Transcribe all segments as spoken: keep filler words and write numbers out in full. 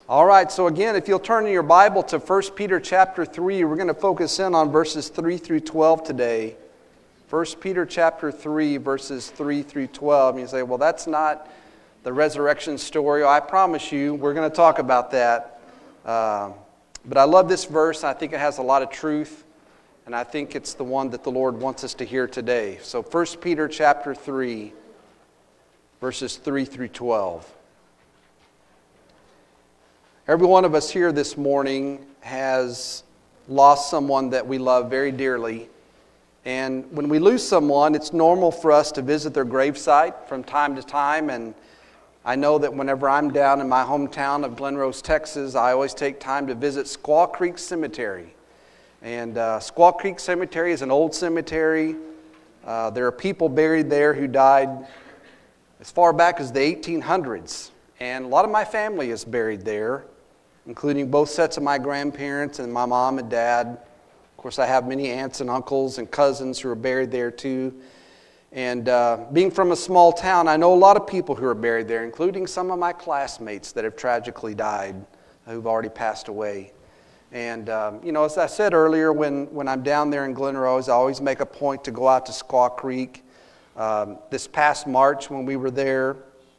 All right, so again, if you'll turn in your Bible to First Peter chapter three, we're going to focus in on verses three through twelve today. First Peter chapter three, verses three through twelve. And you say, well, that's not the resurrection story. I promise you, we're going to talk about that. Uh, but I love this verse. I think it has a lot of truth, and I think it's the one that the Lord wants us to hear today. So First Peter chapter three, verses three through twelve. Every one of us here this morning has lost someone that we love very dearly. And when we lose someone, it's normal for us to visit their gravesite from time to time. And I know that whenever I'm down in my hometown of Glen Rose, Texas, I always take time to visit Squaw Creek Cemetery. And uh, Squaw Creek Cemetery is an old cemetery. Uh, there are people buried there who died as far back as the eighteen hundreds. And a lot of my family is buried there, including both sets of my grandparents and my mom and dad. Of course, I have many aunts and uncles and cousins who are buried there too. And uh, being from a small town, I know a lot of people who are buried there, including some of my classmates that have tragically died, who've already passed away. And, um, you know, as I said earlier, when, when I'm down there in Glen Rose, I always make a point to go out to Squaw Creek. Um, this past March when we were there,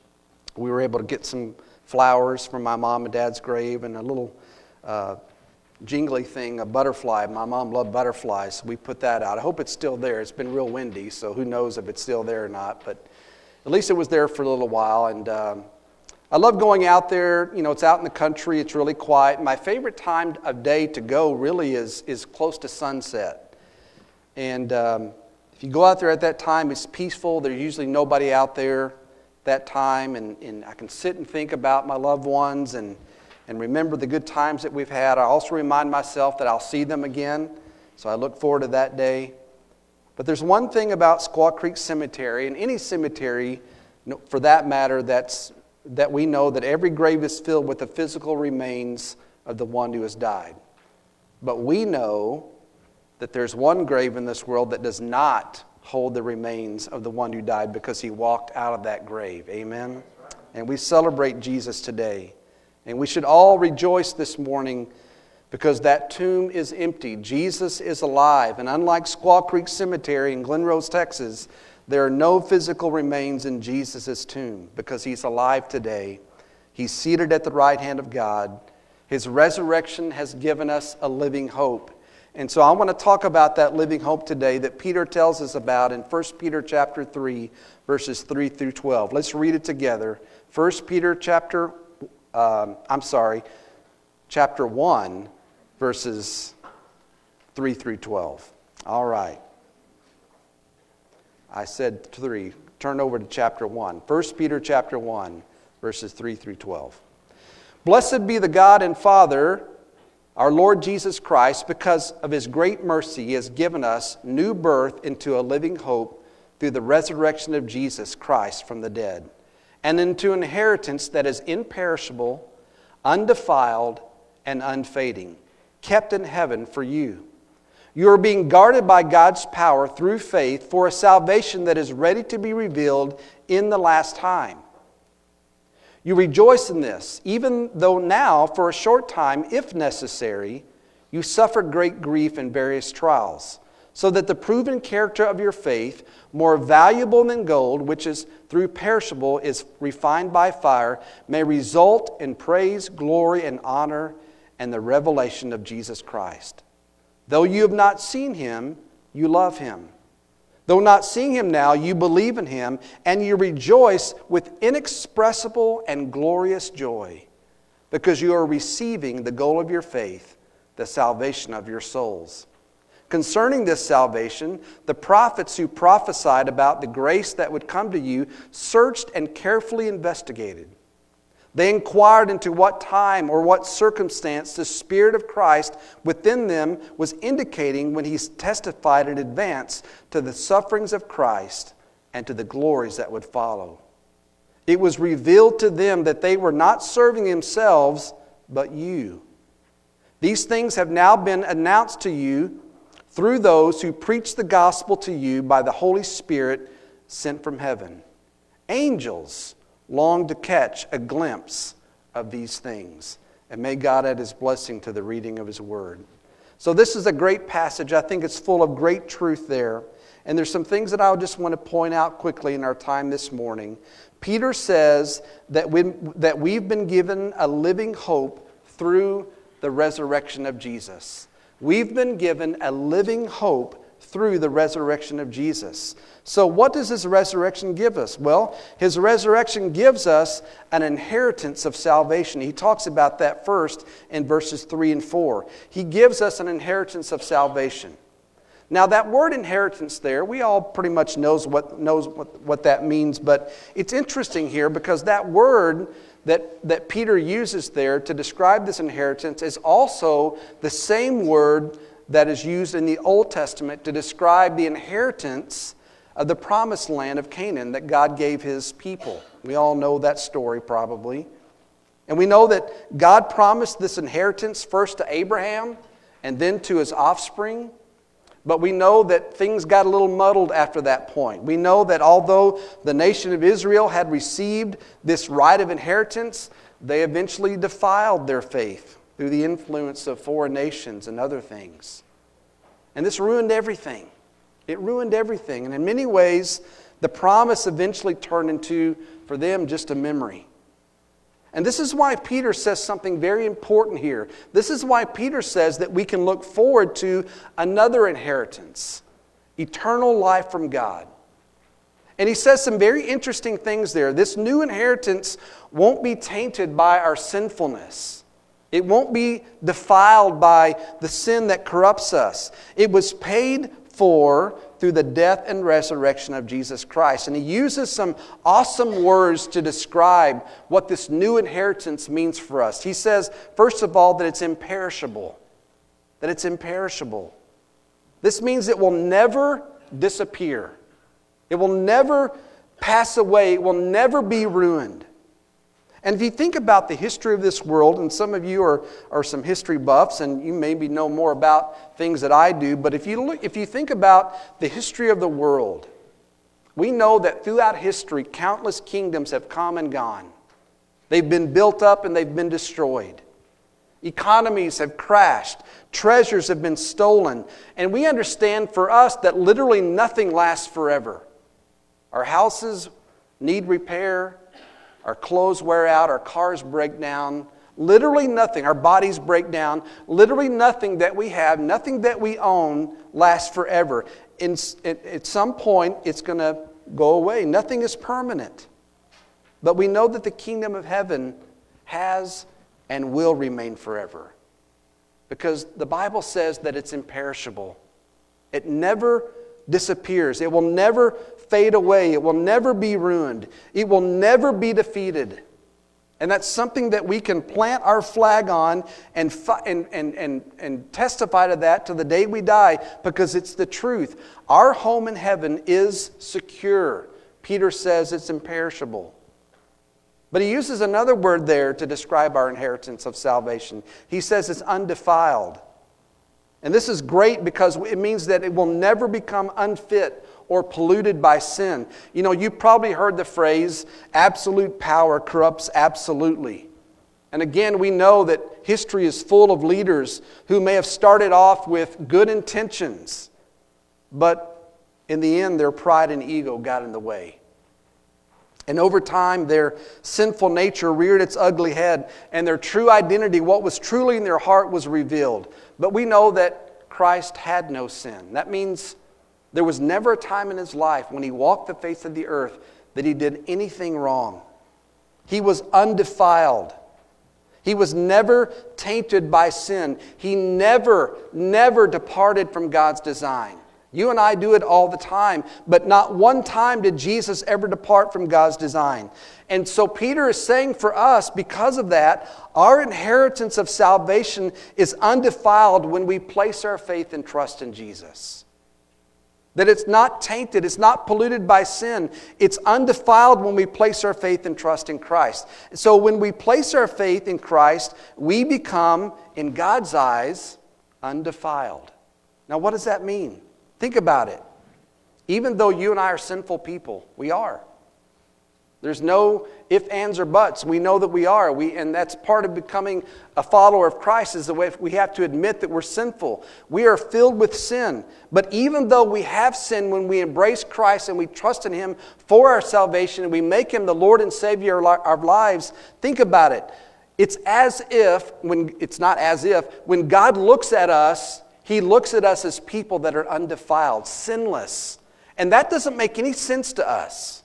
we were able to get some flowers from my mom and dad's grave and a little uh, jingly thing, a butterfly. My mom loved butterflies, so we put that out. I hope it's still there. It's been real windy, so who knows if it's still there or not. But at least it was there for a little while. And um, I love going out there. You know, it's out in the country. It's really quiet. My favorite time of day to go really is, is close to sunset. And um, if you go out there at that time, it's peaceful. There's usually nobody out there that time, and, and I can sit and think about my loved ones and, and remember the good times that we've had. I also remind myself that I'll see them again, so I look forward to that day. But there's one thing about Squaw Creek Cemetery, and any cemetery for that matter, that's, that we know that every grave is filled with the physical remains of the one who has died. But we know that there's one grave in this world that does not hold the remains of the one who died because he walked out of that grave. Amen? And we celebrate Jesus today. And we should all rejoice this morning because that tomb is empty. Jesus is alive. And unlike Squaw Creek Cemetery in Glen Rose, Texas, there are no physical remains in Jesus' tomb because he's alive today. He's seated at the right hand of God. His resurrection has given us a living hope. And so I want to talk about that living hope today that Peter tells us about in First Peter chapter three, verses three through twelve. Let's read it together. First Peter chapter, um, I'm sorry, chapter one, verses three through twelve. All right. I said three. Turn over to chapter one. First Peter chapter one, verses three through twelve. Blessed be the God and Father, our Lord Jesus Christ, because of his great mercy, he has given us new birth into a living hope through the resurrection of Jesus Christ from the dead, and into an inheritance that is imperishable, undefiled, and unfading, kept in heaven for you. You are being guarded by God's power through faith for a salvation that is ready to be revealed in the last time. You rejoice in this, even though now, for a short time, if necessary, you suffer great grief in various trials, so that the proven character of your faith, more valuable than gold, which is through perishable, is refined by fire, may result in praise, glory, and honor, and the revelation of Jesus Christ. Though you have not seen him, you love him. Though not seeing him now, you believe in him, and you rejoice with inexpressible and glorious joy, because you are receiving the goal of your faith, the salvation of your souls. Concerning this salvation, the prophets who prophesied about the grace that would come to you searched and carefully investigated. They inquired into what time or what circumstance the Spirit of Christ within them was indicating when he testified in advance to the sufferings of Christ and to the glories that would follow. It was revealed to them that they were not serving themselves, but you. These things have now been announced to you through those who preach the gospel to you by the Holy Spirit sent from heaven. Angels long to catch a glimpse of these things, And may God add His blessing to the reading of His Word. So this is a great passage. I think it's full of great truth there. And there's some things that I just want to point out quickly in our time this morning. Peter says that, we, that we've been given a living hope through the resurrection of Jesus. We've been given a living hope through the resurrection of Jesus. So what does His resurrection give us? Well, His resurrection gives us an inheritance of salvation. He talks about that first in verses three and four. He gives us an inheritance of salvation. Now that word inheritance there, we all pretty much knows what knows what, what that means, but it's interesting here because that word that, that Peter uses there to describe this inheritance is also the same word that is used in the Old Testament to describe the inheritance of the promised land of Canaan that God gave His people. We all know that story probably. And we know that God promised this inheritance first to Abraham and then to his offspring. But we know that things got a little muddled after that point. We know that although the nation of Israel had received this right of inheritance, they eventually defiled their faith through the influence of foreign nations and other things. And this ruined everything. It ruined everything. And in many ways, the promise eventually turned into, for them, just a memory. And this is why Peter says something very important here. This is why Peter says that we can look forward to another inheritance, eternal life from God. And he says some very interesting things there. This new inheritance won't be tainted by our sinfulness. It won't be defiled by the sin that corrupts us. It was paid for through the death and resurrection of Jesus Christ. And he uses some awesome words to describe what this new inheritance means for us. He says, first of all, that it's imperishable. That it's imperishable. This means it will never disappear. It will never pass away. It will never be ruined. And if you think about the history of this world, and some of you are, are some history buffs, and you maybe know more about things that I do, but if you look, if you think about the history of the world, we know that throughout history, countless kingdoms have come and gone. They've been built up and they've been destroyed. Economies have crashed. Treasures have been stolen. And we understand for us that literally nothing lasts forever. Our houses need repair. Our clothes wear out, our cars break down. Literally nothing. Our bodies break down. Literally nothing that we have, nothing that we own lasts forever. In, at, at some point, it's going to go away. Nothing is permanent. But we know that the kingdom of heaven has and will remain forever. Because the Bible says that it's imperishable. It never disappears. It will never fade away. It will never be ruined. It will never be defeated. And that's something that we can plant our flag on and, fi- and, and, and, and testify to that to the day we die, because it's the truth. Our home in heaven is secure. Peter says it's imperishable. But he uses another word there to describe our inheritance of salvation. He says it's undefiled. And this is great because it means that it will never become unfit or polluted by sin. You know, you've probably heard the phrase, absolute power corrupts absolutely. And again, we know that history is full of leaders who may have started off with good intentions, but in the end, their pride and ego got in the way. And over time, their sinful nature reared its ugly head, and their true identity, what was truly in their heart, was revealed. But we know that Christ had no sin. That means there was never a time in his life when he walked the face of the earth that he did anything wrong. He was undefiled. He was never tainted by sin. He never, never departed from God's design. You and I do it all the time, but not one time did Jesus ever depart from God's design. And so Peter is saying for us, because of that, our inheritance of salvation is undefiled when we place our faith and trust in Jesus. That it's not tainted, it's not polluted by sin. It's undefiled when we place our faith and trust in Christ. So when we place our faith in Christ, we become, in God's eyes, undefiled. Now what does that mean? Think about it. Even though you and I are sinful people, we are. There's no ifs, ands, or buts. We know that we are. We, and that's part of becoming a follower of Christ, is the way we have to admit that we're sinful. We are filled with sin. But even though we have sinned, when we embrace Christ and we trust in Him for our salvation and we make Him the Lord and Savior of our lives, think about it. It's as if, when it's not as if, when God looks at us, He looks at us as people that are undefiled, sinless. And that doesn't make any sense to us.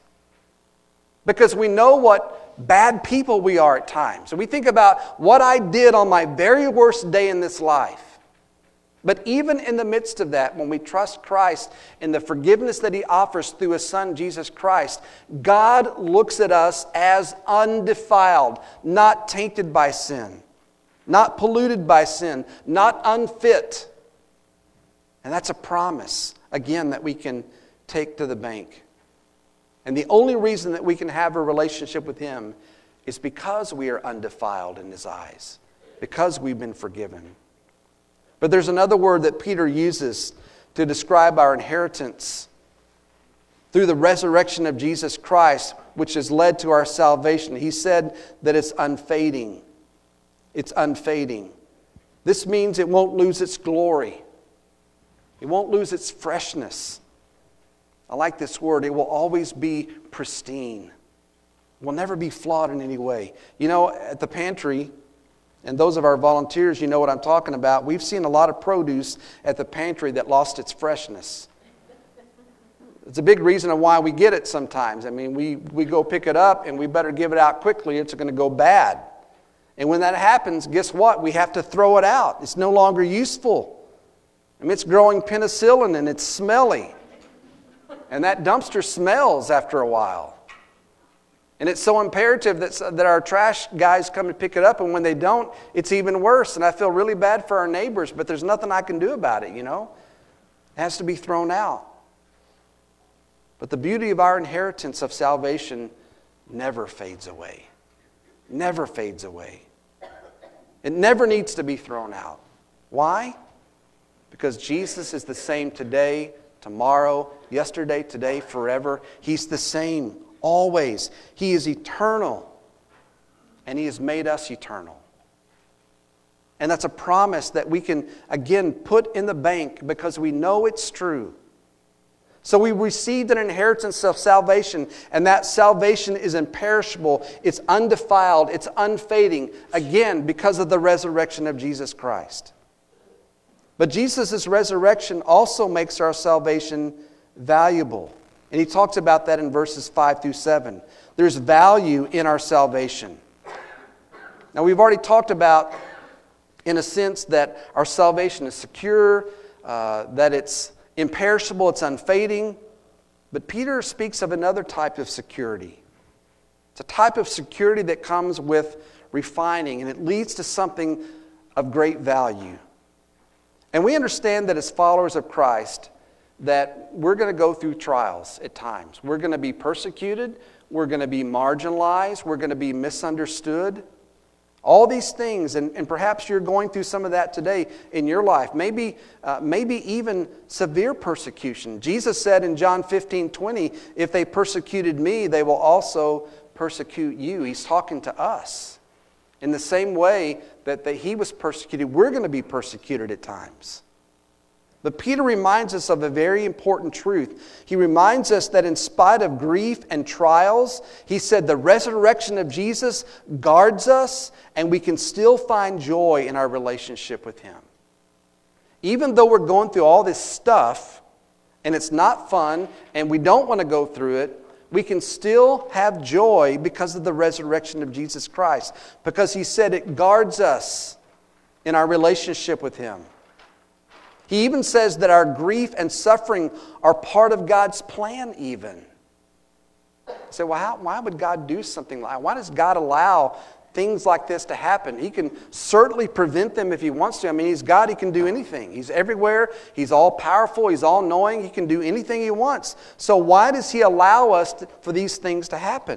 Because we know what bad people we are at times. And we think about what I did on my very worst day in this life. But even in the midst of that, when we trust Christ in the forgiveness that He offers through His Son, Jesus Christ, God looks at us as undefiled, not tainted by sin, not polluted by sin, not unfit. And that's a promise, again, that we can take to the bank. And the only reason that we can have a relationship with Him is because we are undefiled in His eyes, because we've been forgiven. But there's another word that Peter uses to describe our inheritance through the resurrection of Jesus Christ, which has led to our salvation. He said that it's unfading. It's unfading. This means it won't lose its glory. It won't lose its freshness. I like this word. It will always be pristine. It will never be flawed in any way. You know, at the pantry, and those of our volunteers, you know what I'm talking about. We've seen a lot of produce at the pantry that lost its freshness. It's a big reason of why we get it sometimes. I mean, we, we go pick it up and we better give it out quickly. It's going to go bad. And when that happens, guess what? We have to throw it out. It's no longer useful. I mean, it's growing penicillin and it's smelly. And that dumpster smells after a while. And it's so imperative that, that our trash guys come and pick it up, and when they don't, it's even worse. And I feel really bad for our neighbors, but there's nothing I can do about it, you know. It has to be thrown out. But the beauty of our inheritance of salvation never fades away. Never fades away. It never needs to be thrown out. Why? Because Jesus is the same today, tomorrow, yesterday, today, forever. He's the same, always. He is eternal. And He has made us eternal. And that's a promise that we can, again, put in the bank because we know it's true. So we received an inheritance of salvation, and that salvation is imperishable, it's undefiled, it's unfading, again, because of the resurrection of Jesus Christ. But Jesus' resurrection also makes our salvation valuable. And He talks about that in verses five through seven. There's value in our salvation. Now, we've already talked about, in a sense, that our salvation is secure, uh, that it's imperishable, it's unfading. But Peter speaks of another type of security. It's a type of security that comes with refining, and it leads to something of great value. And we understand that as followers of Christ, that we're going to go through trials at times. We're going to be persecuted. We're going to be marginalized. We're going to be misunderstood. All these things, and, and perhaps you're going through some of that today in your life. Maybe, uh, maybe even severe persecution. Jesus said in John fifteen twenty, if they persecuted me, they will also persecute you. He's talking to us. In the same way that, that He was persecuted, we're going to be persecuted at times. But Peter reminds us of a very important truth. He reminds us that in spite of grief and trials, he said the resurrection of Jesus guards us, and we can still find joy in our relationship with Him. Even though we're going through all this stuff, and it's not fun, and we don't want to go through it, we can still have joy because of the resurrection of Jesus Christ. Because He said it guards us in our relationship with Him. He even says that our grief and suffering are part of God's plan even. You say, well, how, why would God do something like that? Why does God allow things like this to happen? He can certainly prevent them if He wants to. I mean, He's God. He can do anything. He's everywhere. He's all powerful. He's all knowing. He can do anything He wants. So why does He allow us to, for these things to happen?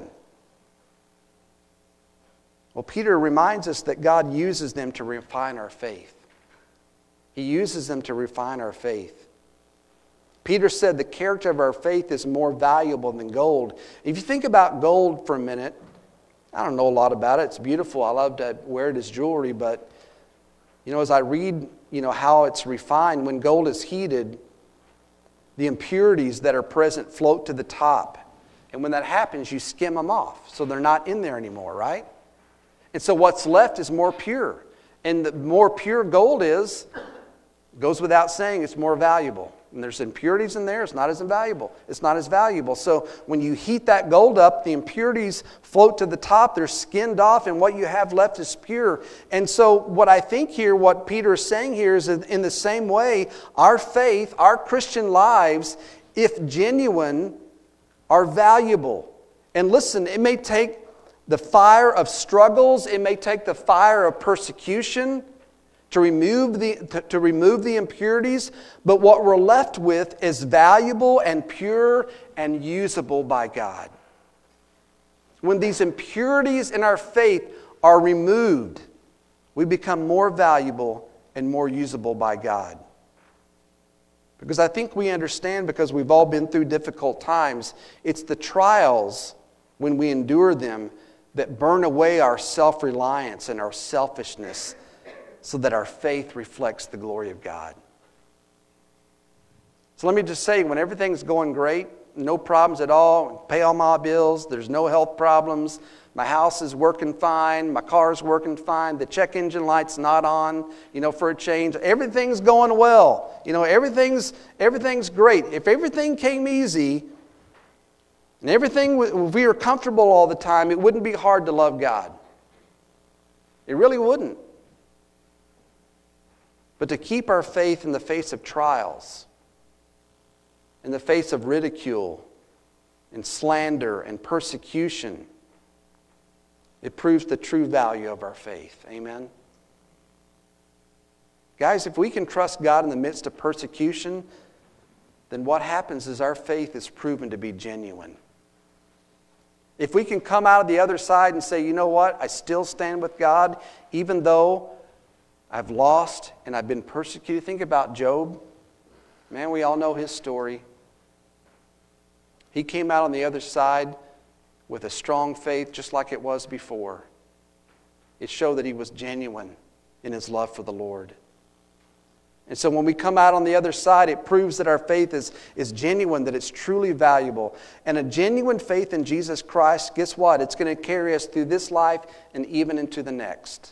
Well, Peter reminds us that God uses them to refine our faith. He uses them to refine our faith. Peter said the character of our faith is more valuable than gold. If you think about gold for a minute, I don't know a lot about it. It's beautiful. I love to wear it as jewelry, but you know, as I read, you know, how it's refined, when gold is heated, the impurities that are present float to the top. And when that happens, you skim them off, so they're not in there anymore, right? And so what's left is more pure. And the more pure gold is, goes without saying, it's more valuable. And there's impurities in there, it's not as valuable. It's not as valuable. So when you heat that gold up, the impurities float to the top, they're skinned off, and what you have left is pure. And so what I think here, what Peter is saying here is that in the same way, our faith, our Christian lives, if genuine, are valuable. And listen, it may take the fire of struggles, it may take the fire of persecution, to remove the to, to remove the impurities, but what we're left with is valuable and pure and usable by God. When these impurities in our faith are removed, we become more valuable and more usable by God. Because I think we understand, because we've all been through difficult times, it's the trials, when we endure them, that burn away our self-reliance and our selfishness, so that our faith reflects the glory of God. So let me just say, when everything's going great, no problems at all, pay all my bills, there's no health problems, my house is working fine, my car's working fine, the check engine light's not on, you know, for a change, everything's going well, you know, everything's everything's great. If everything came easy, and everything, if we were comfortable all the time, it wouldn't be hard to love God. It really wouldn't. But to keep our faith in the face of trials, in the face of ridicule and slander and persecution, it proves the true value of our faith. Amen? Guys, if we can trust God in the midst of persecution, then what happens is our faith is proven to be genuine. If we can come out of the other side and say, you know what, I still stand with God, even though I've lost and I've been persecuted. Think about Job. Man, we all know his story. He came out on the other side with a strong faith just like it was before. It showed that he was genuine in his love for the Lord. And so when we come out on the other side, it proves that our faith is, is genuine, that it's truly valuable. And a genuine faith in Jesus Christ, guess what? It's going to carry us through this life and even into the next.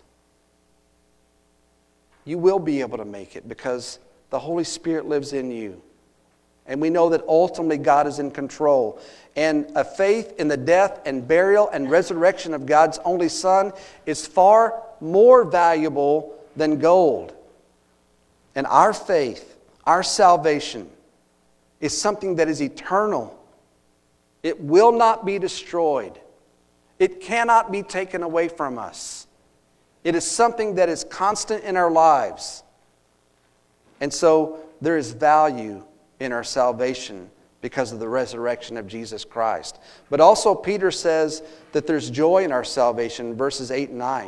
You will be able to make it because the Holy Spirit lives in you. And we know that ultimately God is in control. And a faith in the death and burial and resurrection of God's only Son is far more valuable than gold. And our faith, our salvation, is something that is eternal. It will not be destroyed. It cannot be taken away from us. It is something that is constant in our lives. And so there is value in our salvation because of the resurrection of Jesus Christ. But also Peter says that there's joy in our salvation in verses eight and nine.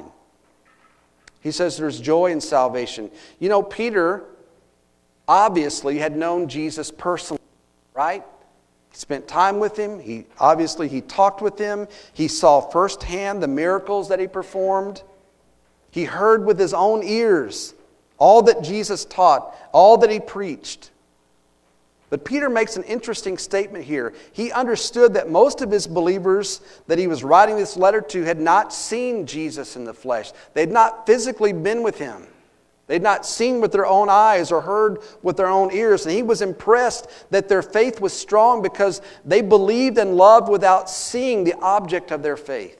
He says there's joy in salvation. You know, Peter obviously had known Jesus personally, right? He spent time with him. He obviously he talked with him. He saw firsthand the miracles that he performed. He heard with his own ears all that Jesus taught, all that he preached. But Peter makes an interesting statement here. He understood that most of his believers that he was writing this letter to had not seen Jesus in the flesh. They had not physically been with him. They had not seen with their own eyes or heard with their own ears. And he was impressed that their faith was strong because they believed and loved without seeing the object of their faith.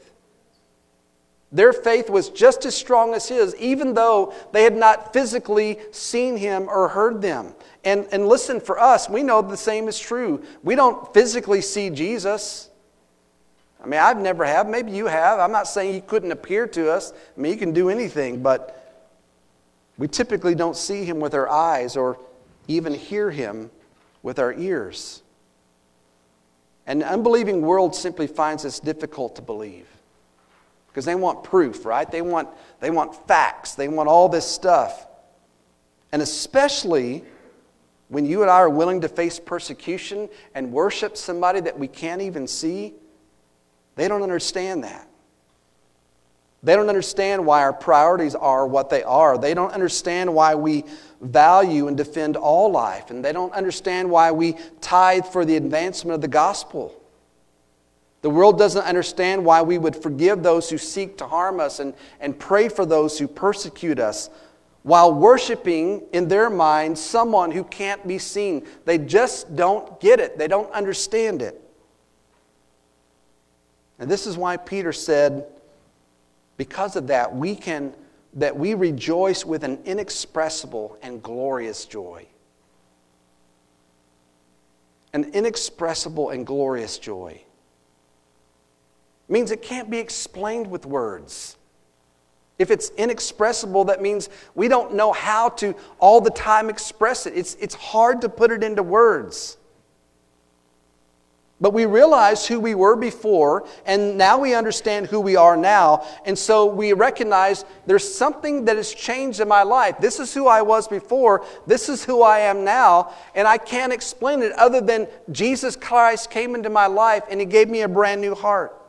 Their faith was just as strong as his, even though they had not physically seen him or heard them. And, and listen, for us, we know the same is true. We don't physically see Jesus. I mean, I've never have. Maybe you have. I'm not saying he couldn't appear to us. I mean, he can do anything, but we typically don't see him with our eyes or even hear him with our ears. And the unbelieving world simply finds this difficult to believe. Because they want proof, right? They want, they want facts. They want all this stuff. And especially When you and I are willing to face persecution and worship somebody that we can't even see, they don't understand that. They don't understand why our priorities are what they are. They don't understand why we value and defend all life. And they don't understand why we tithe for the advancement of the gospel. The world doesn't understand why we would forgive those who seek to harm us and, and pray for those who persecute us while worshiping in their minds someone who can't be seen. They just don't get it. They don't understand it. And this is why Peter said, because of that, we can, that we rejoice with an inexpressible and glorious joy. An inexpressible and glorious joy means it can't be explained with words. If it's inexpressible, that means we don't know how to all the time express it. It's, it's hard to put it into words. But we realize who we were before, and now we understand who we are now. And so we recognize there's something that has changed in my life. This is who I was before. This is who I am now. And I can't explain it other than Jesus Christ came into my life and He gave me a brand new heart.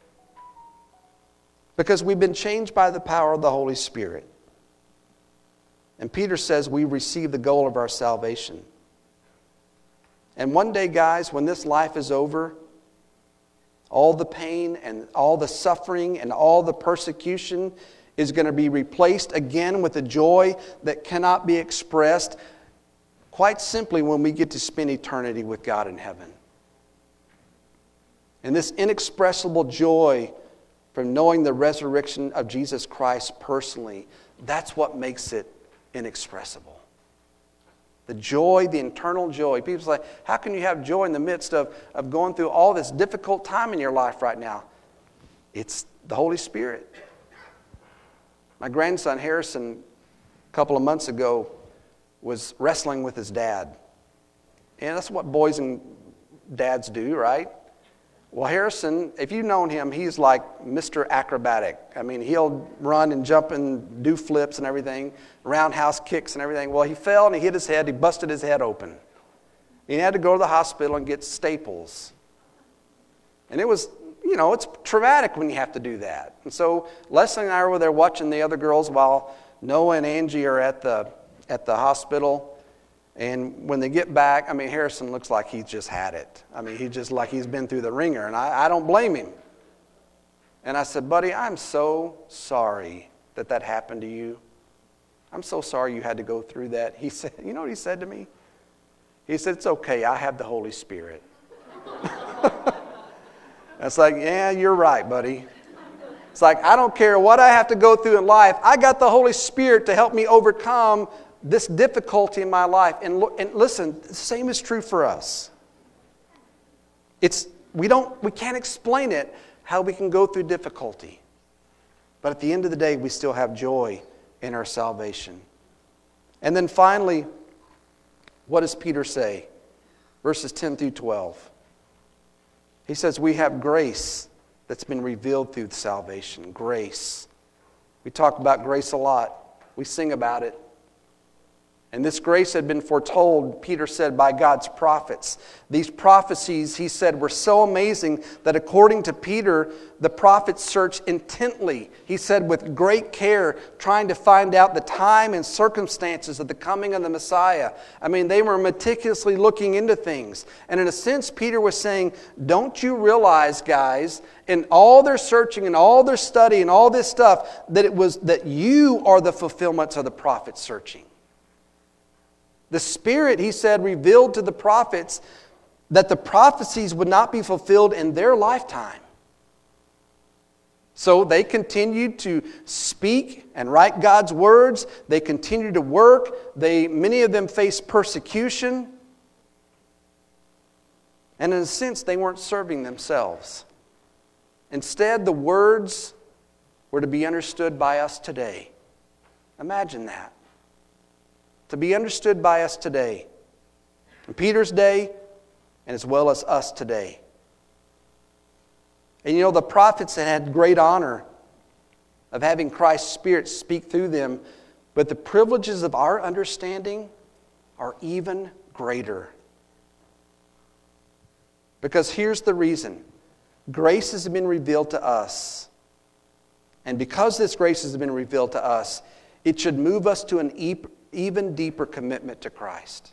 Because we've been changed by the power of the Holy Spirit. And Peter says we receive the goal of our salvation. And one day, guys, when this life is over, all the pain and all the suffering and all the persecution is going to be replaced again with a joy that cannot be expressed, quite simply when we get to spend eternity with God in heaven. And this inexpressible joy from knowing the resurrection of Jesus Christ personally, that's what makes it inexpressible. The joy, the internal joy. People say, how can you have joy in the midst of, of going through all this difficult time in your life right now? It's the Holy Spirit. My grandson Harrison, a couple of months ago, was wrestling with his dad. And that's what boys and dads do, right? Well, Harrison, if you've known him, he's like Mister Acrobatic. I mean, he'll run and jump and do flips and everything, roundhouse kicks and everything. Well, he fell and he hit his head. He busted his head open. He had to go to the hospital and get staples. And it was, you know, it's traumatic when you have to do that. And so Leslie and I were there watching the other girls while Noah and Angie are at the at the hospital. And when they get back, I mean, Harrison looks like he's just had it. I mean, he's just like he's been through the ringer, and I, I don't blame him. And I said, buddy, I'm so sorry that that happened to you. I'm so sorry you had to go through that. He said, you know what he said to me? He said, it's okay, I have the Holy Spirit. It's like, yeah, you're right, buddy. It's like, I don't care what I have to go through in life. I got the Holy Spirit to help me overcome this difficulty in my life. And, and listen, the same is true for us. It's we don't we can't explain it how we can go through difficulty. But at the end of the day, we still have joy in our salvation. And then finally, what does Peter say? Verses ten through twelve. He says we have grace that's been revealed through salvation. Grace. We talk about grace a lot. We sing about it. And this grace had been foretold, Peter said, by God's prophets. These prophecies, he said, were so amazing that according to Peter, the prophets searched intently. He said, with great care, trying to find out the time and circumstances of the coming of the Messiah. I mean, they were meticulously looking into things. And in a sense, Peter was saying, don't you realize, guys, in all their searching and all their study and all this stuff, that it was that you are the fulfillments of the prophets searching. The Spirit, he said, revealed to the prophets that the prophecies would not be fulfilled in their lifetime. So they continued to speak and write God's words. They continued to work. They, many of them faced persecution. And in a sense, they weren't serving themselves. Instead, the words were to be understood by us today. Imagine that. To be understood by us today. In Peter's day, and as well as us today. And you know, the prophets had great honor of having Christ's Spirit speak through them, but the privileges of our understanding are even greater. Because here's the reason. Grace has been revealed to us. And because this grace has been revealed to us, it should move us to an even deeper commitment to Christ.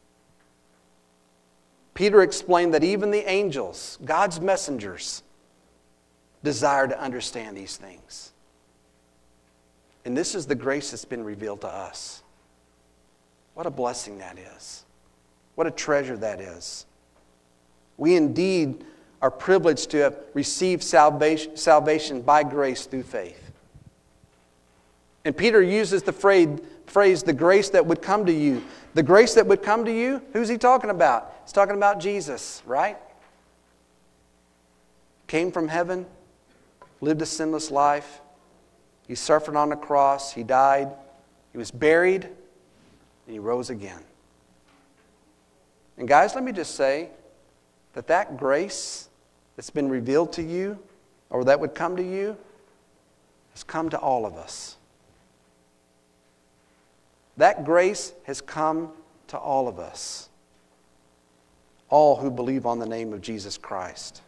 Peter explained that even the angels, God's messengers, desire to understand these things. And this is the grace that's been revealed to us. What a blessing that is. What a treasure that is. We indeed are privileged to have received salvation, salvation by grace through faith. And Peter uses the phrase, phrase, the grace that would come to you. The grace that would come to you, who's he talking about? He's talking about Jesus, right? Came from heaven, lived a sinless life. He suffered on the cross. He died. He was buried. And he rose again. And guys, let me just say that that grace that's been revealed to you, or that would come to you, has come to all of us. That grace has come to all of us. All who believe on the name of Jesus Christ.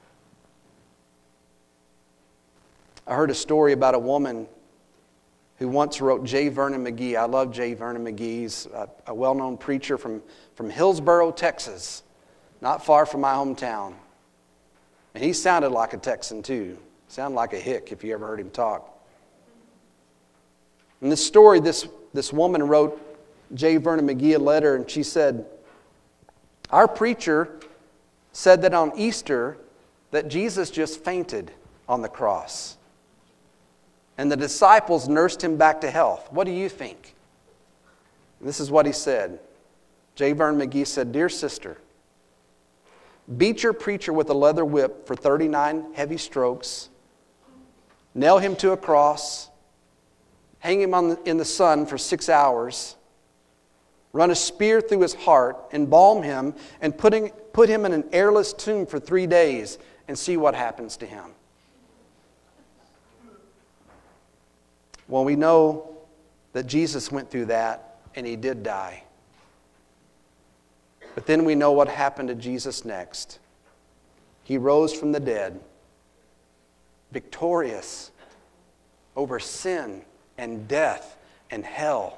I heard a story about a woman who once wrote J. Vernon McGee. I love J. Vernon McGee. He's a, a well-known preacher from, from Hillsboro, Texas, not far from my hometown. And he sounded like a Texan too. Sounded like a hick if you ever heard him talk. In this story, this, this woman wrote J. Vernon McGee a letter, and she said, "Our preacher said that on Easter that Jesus just fainted on the cross. And the disciples nursed him back to health. What do you think?" And this is what he said. J. Vernon McGee said, "Dear sister, beat your preacher with a leather whip for thirty-nine heavy strokes, nail him to a cross, hang him on the, in the sun for six hours, run a spear through his heart, embalm him, and putting, put him in an airless tomb for three days and see what happens to him." Well, we know that Jesus went through that, and he did die. But then we know what happened to Jesus next. He rose from the dead, victorious over sin and death and hell.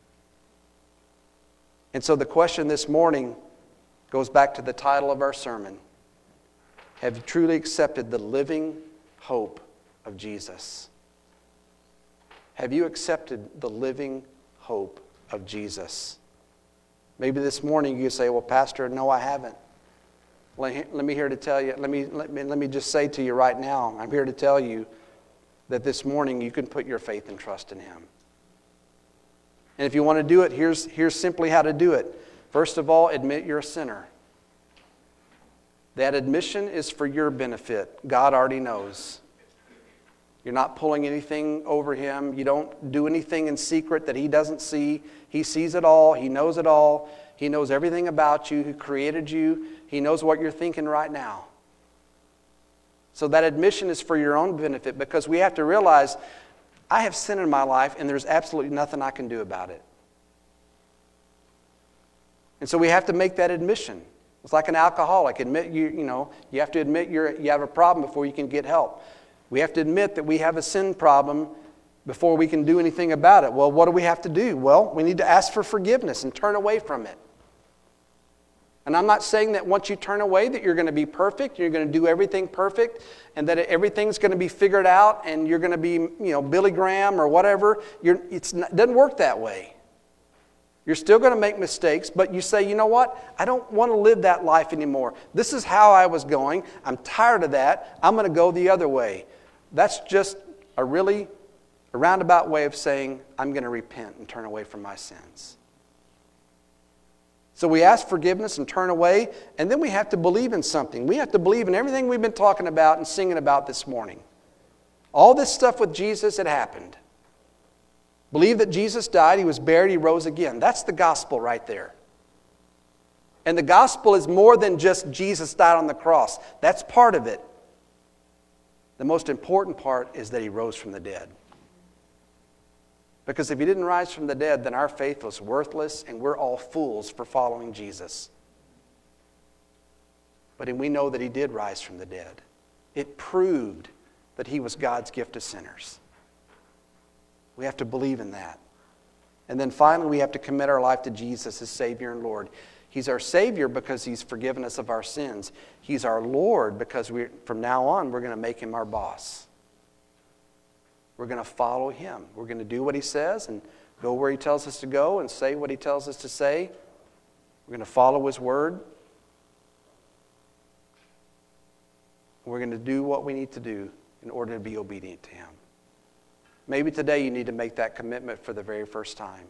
And so the question this morning goes back to the title of our sermon. Have you truly accepted the living hope of Jesus? Have you accepted the living hope of Jesus? Maybe this morning you say, "Well, Pastor, no, I haven't." Let me here to tell you, let me, let me, let me just say to you right now, I'm here to tell you that this morning you can put your faith and trust in Him. And if you want to do it, here's, here's simply how to do it. First of all, admit you're a sinner. That admission is for your benefit. God already knows. You're not pulling anything over Him. You don't do anything in secret that He doesn't see. He sees it all. He knows it all. He knows everything about you, who created you. He knows what you're thinking right now. So that admission is for your own benefit, because we have to realize, I have sin in my life and there's absolutely nothing I can do about it. And so we have to make that admission. It's like an alcoholic. Admit you, you know, you have to admit you're, you have a problem before you can get help. We have to admit that we have a sin problem before we can do anything about it. Well, what do we have to do? Well, we need to ask for forgiveness and turn away from it. And I'm not saying that once you turn away that you're going to be perfect, you're going to do everything perfect, and that everything's going to be figured out and you're going to be, you know, Billy Graham or whatever. You're, it's not, it doesn't work that way. You're still going to make mistakes, but you say, you know what? I don't want to live that life anymore. This is how I was going. I'm tired of that. I'm going to go the other way. That's just a really a roundabout way of saying, I'm going to repent and turn away from my sins. So we ask forgiveness and turn away, and then we have to believe in something. We have to believe in everything we've been talking about and singing about this morning. All this stuff with Jesus had happened. Believe that Jesus died, He was buried, He rose again. That's the gospel right there. And the gospel is more than just Jesus died on the cross. That's part of it. The most important part is that He rose from the dead. Because if he didn't rise from the dead, then our faith was worthless and we're all fools for following Jesus. But we know that he did rise from the dead. It proved that he was God's gift to sinners. We have to believe in that. And then finally, we have to commit our life to Jesus as Savior and Lord. He's our Savior because he's forgiven us of our sins. He's our Lord because we, from now on, we're going to make him our boss. We're going to follow him. We're going to do what he says and go where he tells us to go and say what he tells us to say. We're going to follow his word. We're going to do what we need to do in order to be obedient to him. Maybe today you need to make that commitment for the very first time.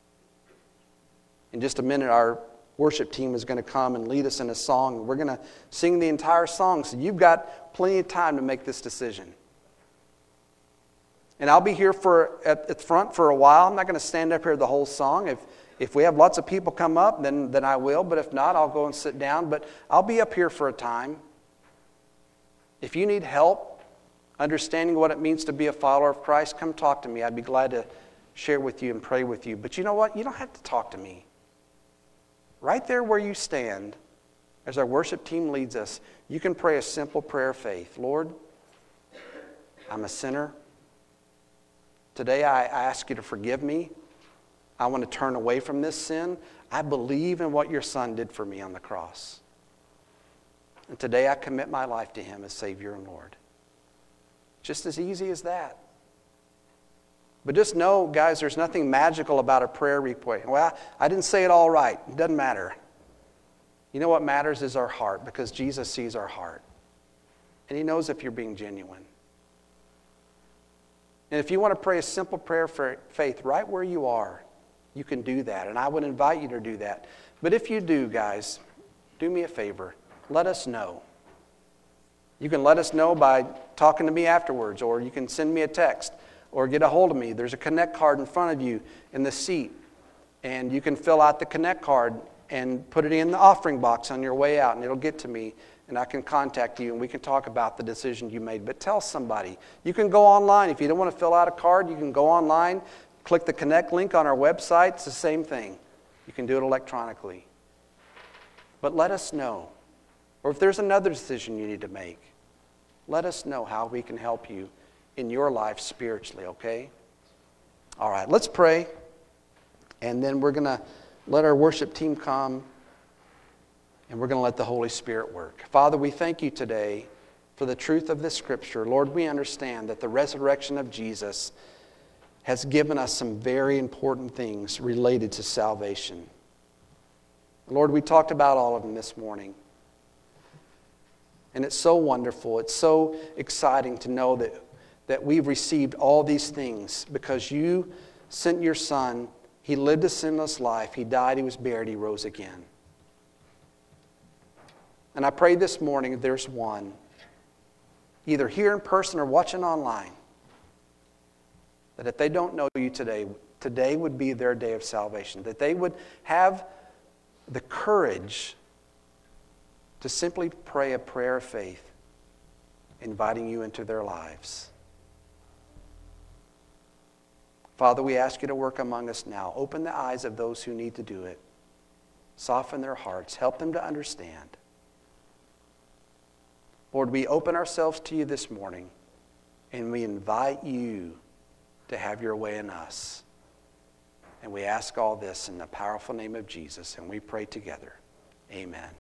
In just a minute, our worship team is going to come and lead us in a song. We're going to sing the entire song, so you've got plenty of time to make this decision. And I'll be here for at, at the front for a while. I'm not going to stand up here the whole song. If if we have lots of people come up, then, then I will. But if not, I'll go and sit down. But I'll be up here for a time. If you need help understanding what it means to be a follower of Christ, come talk to me. I'd be glad to share with you and pray with you. But you know what? You don't have to talk to me. Right there where you stand, as our worship team leads us, you can pray a simple prayer of faith. Lord, I'm a sinner. Today I ask you to forgive me. I want to turn away from this sin. I believe in what your Son did for me on the cross. And today I commit my life to him as Savior and Lord. Just as easy as that. But just know, guys, there's nothing magical about a prayer replay. Well, I didn't say it all right. It doesn't matter. You know what matters is our heart, because Jesus sees our heart. And he knows if you're being genuine. And if you want to pray a simple prayer for faith right where you are, you can do that. And I would invite you to do that. But if you do, guys, do me a favor. Let us know. You can let us know by talking to me afterwards, or you can send me a text, or get a hold of me. There's a Connect card in front of you in the seat, and you can fill out the Connect card and put it in the offering box on your way out, and it'll get to me, and I can contact you, and we can talk about the decision you made. But tell somebody. You can go online. If you don't want to fill out a card, you can go online, click the Connect link on our website. It's the same thing. You can do it electronically. But let us know. Or if there's another decision you need to make, let us know how we can help you in your life spiritually, okay? All right, let's pray. And then we're going to let our worship team come. And we're going to let the Holy Spirit work. Father, we thank you today for the truth of this scripture. Lord, we understand that the resurrection of Jesus has given us some very important things related to salvation. Lord, we talked about all of them this morning. And it's so wonderful. It's so exciting to know that, that we've received all these things because you sent your Son. He lived a sinless life. He died. He was buried. He rose again. And I pray this morning there's one, either here in person or watching online, that if they don't know you today, today would be their day of salvation. That they would have the courage to simply pray a prayer of faith, inviting you into their lives. Father, we ask you to work among us now. Open the eyes of those who need to do it. Soften their hearts. Help them to understand. Lord, we open ourselves to you this morning, and we invite you to have your way in us. And we ask all this in the powerful name of Jesus, and we pray together. Amen.